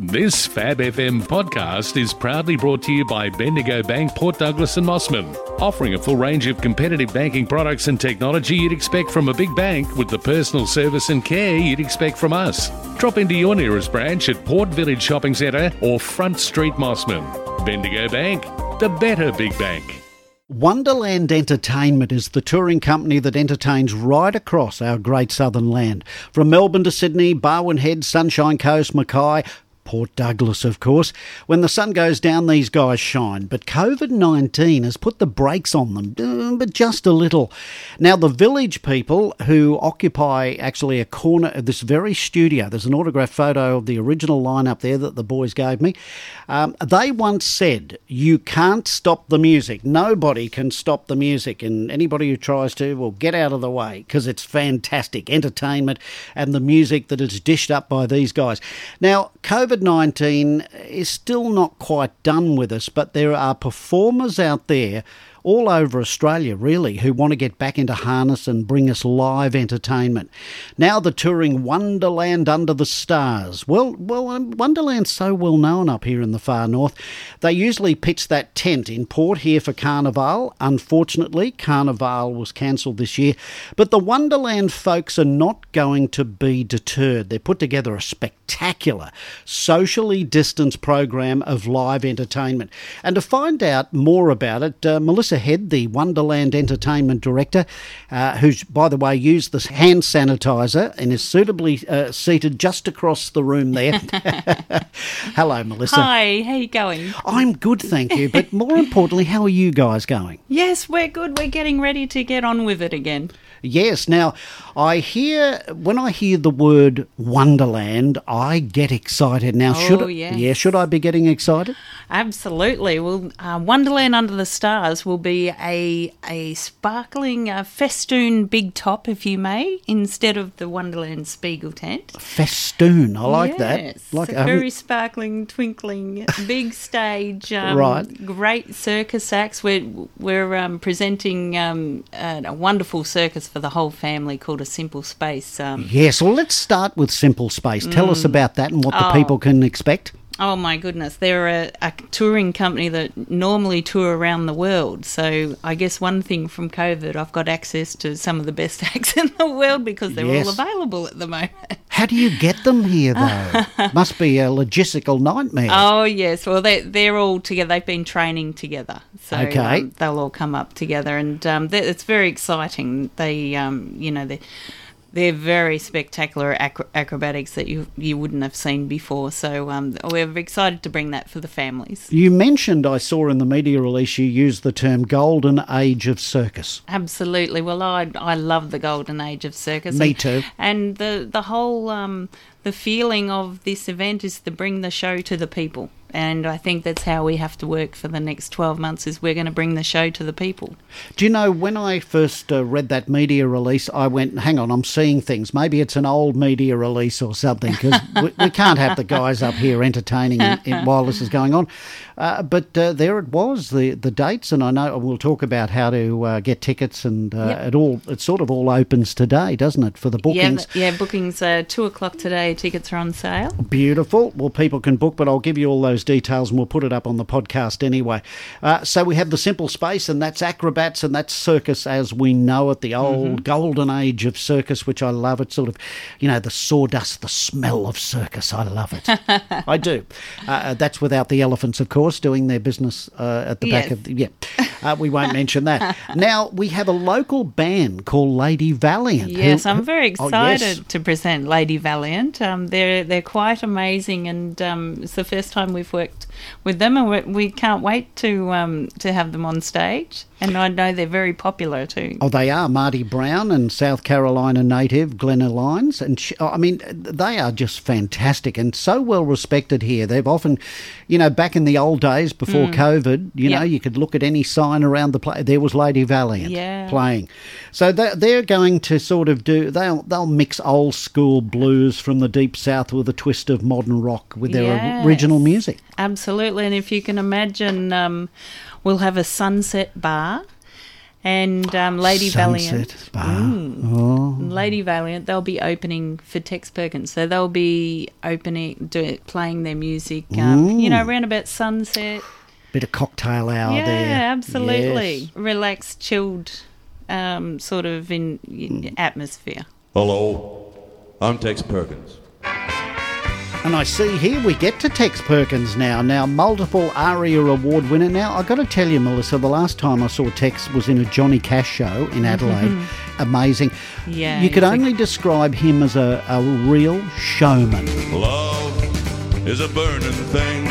This Fab FM podcast is proudly brought to you by Bendigo Bank, Port Douglas and Mossman, offering a full range of competitive banking products and technology you'd expect from a big bank with the personal service and care you'd expect from us. Drop into your nearest branch at Port Village Shopping Centre or Front Street Mossman. Bendigo Bank, the better big bank. Wonderland Entertainment is the touring company that entertains right across our great southern land. From Melbourne to Sydney, Barwon Head, Sunshine Coast, Mackay, Port Douglas, of course. When the sun goes down, these guys shine. But COVID-19 has put the brakes on them, but just a little. Now, the Village people, who occupy actually a corner of this very studio, there's an autographed photo of the original lineup there that the boys gave me. They once said, you can't stop the music. Nobody can stop the music. And anybody who tries to will get out of the way, because it's fantastic entertainment and the music that is dished up by these guys. Now, COVID-19 is still not quite done with us, but there are performers out there all over Australia, really, who want to get back into harness and bring us live entertainment. Now the touring Wonderland Under the Stars. Well, Wonderland's so well known up here in the far north. They usually pitch that tent in Port here for Carnival. Unfortunately, Carnival was cancelled this year. But the Wonderland folks are not going to be deterred. They've put together a spectacular, socially distanced program of live entertainment. And to find out more about it, Melissa Head, the Wonderland Entertainment Director, who's, by the way, used this hand sanitizer and is suitably seated just across the room there. Hello, Melissa. Hi, how you going? I'm good, thank you. But more importantly, how are you guys going? Yes, we're good. We're getting ready to get on with it again. Yes. Now, when I hear the word Wonderland, I get excited. Now, should I be getting excited? Absolutely. Well, Wonderland Under the Stars will be a sparkling festoon big top, if you may, instead of the Wonderland Spiegel tent. Festoon, I like that. Yes, Like a very sparkling, twinkling, big stage. Right. Great circus acts. We're presenting a wonderful circus for the whole family called A Simple Space. Yes, well, let's start with Simple Space. Tell us about that and what the people can expect. Oh, my goodness. They're a touring company that normally tour around the world. So I guess one thing from COVID, I've got access to some of the best acts in the world because they're all available at the moment. How do you get them here, though? Must be a logistical nightmare. Oh, yes. Well, they're all together. They've been training together. So they'll all come up together. And it's very exciting. They're very spectacular acrobatics that you wouldn't have seen before. So we're excited to bring that for the families. You mentioned, I saw in the media release, you used the term golden age of circus. Absolutely. Well, I love the golden age of circus. Me too. And the whole the feeling of this event is to bring the show to the people. And I think that's how we have to work for the next 12 months is we're going to bring the show to the people. Do you know, when I first read that media release, I went, hang on, I'm seeing things. Maybe it's an old media release or something, because we can't have the guys up here entertaining while this is going on. But there it was, the dates, and I know we'll talk about how to get tickets, and it sort of all opens today, doesn't it, for the bookings? Yeah, bookings are 2 o'clock today. Tickets are on sale. Beautiful. Well, people can book, but I'll give you all those details and we'll put it up on the podcast anyway. So we have the Simple Space, and that's acrobats, and that's circus as we know it, the old golden age of circus, which I love. It's sort of, the sawdust, the smell of circus. I love it. I do. That's without the elephants, of course, doing their business at the back of the... Yeah, we won't mention that. Now, we have a local band called Lady Valiant. Yes, I'm very excited to present Lady Valiant. They're quite amazing, and it's the first time we've worked with them, and we can't wait to have them on stage. And I know they're very popular too. Oh, they are. Marty Brown and South Carolina native Glenna Lyons. And they are just fantastic and so well respected here. They've often, back in the old days before COVID, you could look at any sign around the place. There was Lady Valiant playing. So they're going to sort of they'll mix old school blues from the Deep South with a twist of modern rock with their original music. Absolutely. And if you can imagine, we'll have a sunset bar And Lady Sunset Valiant. Bar. Lady Valiant, they'll be opening for Tex Perkins. So they'll be playing their music, around about sunset. Bit of cocktail hour yeah, there. Yeah, absolutely. Yes. Relaxed, chilled sort of atmosphere. Hello, I'm Tex Perkins. And I see here we get to Tex Perkins now. Now, multiple ARIA award winner. Now, I've got to tell you, Melissa, the last time I saw Tex was in a Johnny Cash show in Adelaide. Amazing. Yeah. You could only describe him as a real showman. Love is a burning thing,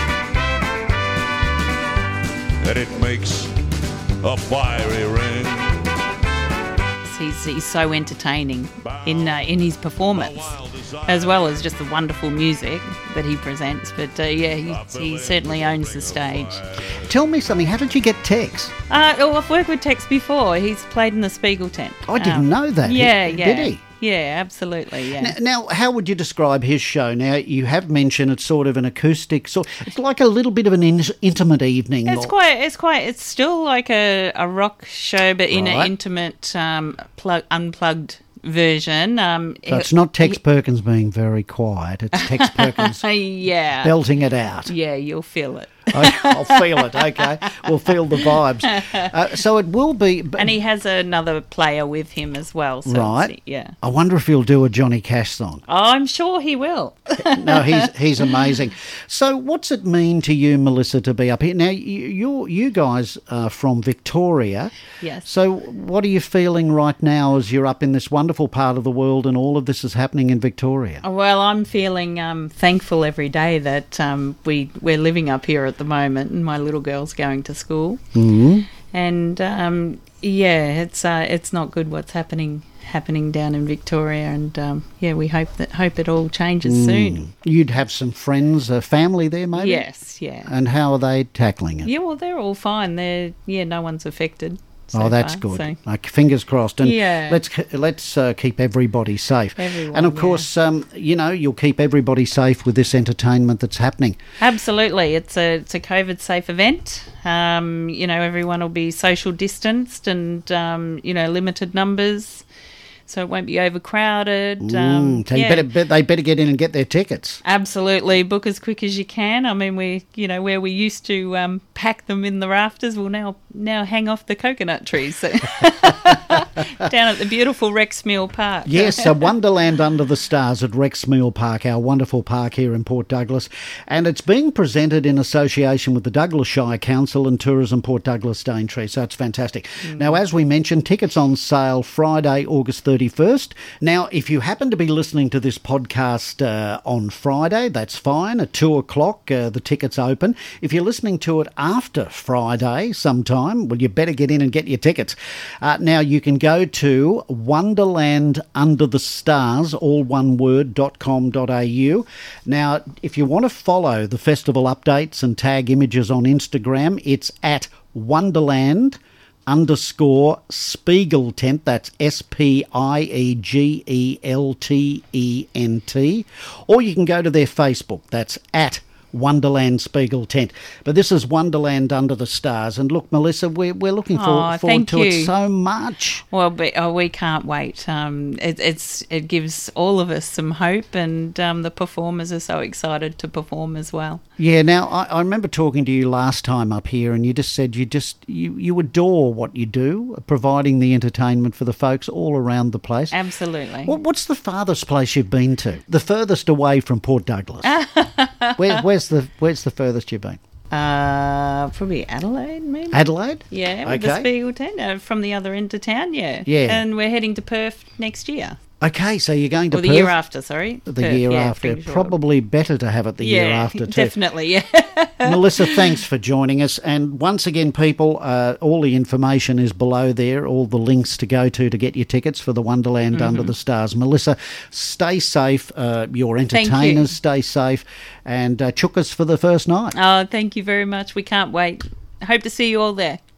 and it makes a fiery ring. He's so entertaining in his performance, as well as just the wonderful music that he presents. But he certainly owns the stage. Tell me something. How did you get Tex? I've worked with Tex before. He's played in the Spiegel tent. I didn't know that. Yeah. Did he? Yeah, absolutely. Yeah. Now, how would you describe his show? Now, you have mentioned it's sort of an acoustic it's like a little bit of an intimate evening. It's still like a rock show, but in an intimate, unplugged version. So it's not Tex Perkins being very quiet. It's Tex Perkins belting it out. Yeah, you'll feel it. I'll feel it, okay. We'll feel the vibes. So it will be... And he has another player with him as well. So right. Yeah. I wonder if he'll do a Johnny Cash song. Oh, I'm sure he will. No, he's amazing. So what's it mean to you, Melissa, to be up here? Now, you guys are from Victoria. Yes. So what are you feeling right now as you're up in this wonderful part of the world and all of this is happening in Victoria? Well, I'm feeling thankful every day that we're living up here at the moment, and my little girl's going to school. Mm-hmm. And it's not good what's happening down in Victoria, and we hope it all changes soon. You'd have some friends, family there, maybe. Yes, yeah. And how are they tackling it? Yeah, well, they're all fine. No one's affected. That's far, good. So. Fingers crossed. And yeah. let's keep everybody safe. Everyone, and of course, you'll keep everybody safe with this entertainment that's happening. Absolutely. It's a COVID-safe event. Everyone will be social distanced and, limited numbers. So it won't be overcrowded. So they better get in and get their tickets. Absolutely, book as quick as you can. I mean, where we used to pack them in the rafters, we'll now hang off the coconut trees down at the beautiful Rexmeal Park. Yes, a Wonderland Under the Stars at Rexmeal Park, our wonderful park here in Port Douglas, and it's being presented in association with the Douglas Shire Council and Tourism Port Douglas Daintree. So it's fantastic. Now, as we mentioned, tickets on sale Friday, August 31st. Now, if you happen to be listening to this podcast on Friday, that's fine. At 2 o'clock, the tickets open. If you're listening to it after Friday sometime, well, you better get in and get your tickets. Now, you can go to wonderlandunderthestars, all one word, .com.au. Now, if you want to follow the festival updates and tag images on Instagram, it's at Wonderland _Spiegel Tent, that's SPIEGELTENT, or you can go to their Facebook, that's at Wonderland Spiegel Tent. But this is Wonderland Under the Stars. And look, Melissa, we're looking forward to it so much. Well, we can't wait. It gives all of us some hope, and the performers are so excited to perform as well. Yeah, now, I remember talking to you last time up here, and you just said you adore what you do, providing the entertainment for the folks all around the place. Absolutely. What's the farthest place you've been to? The furthest away from Port Douglas? Where's the furthest you've been? Probably Adelaide, maybe. Adelaide? Yeah, with the Spiegel Tent from the other end of town, yeah. And we're heading to Perth next year. Okay, so you're going to Perth? The year after, sorry. The Perth, year after. Probably better to have it the year after, too. Definitely, yeah. Melissa, thanks for joining us. And once again, people, all the information is below there, all the links to go to get your tickets for the Wonderland Under the Stars. Melissa, stay safe. Your entertainers, stay safe. And chookas for the first night. Oh, thank you very much. We can't wait. Hope to see you all there.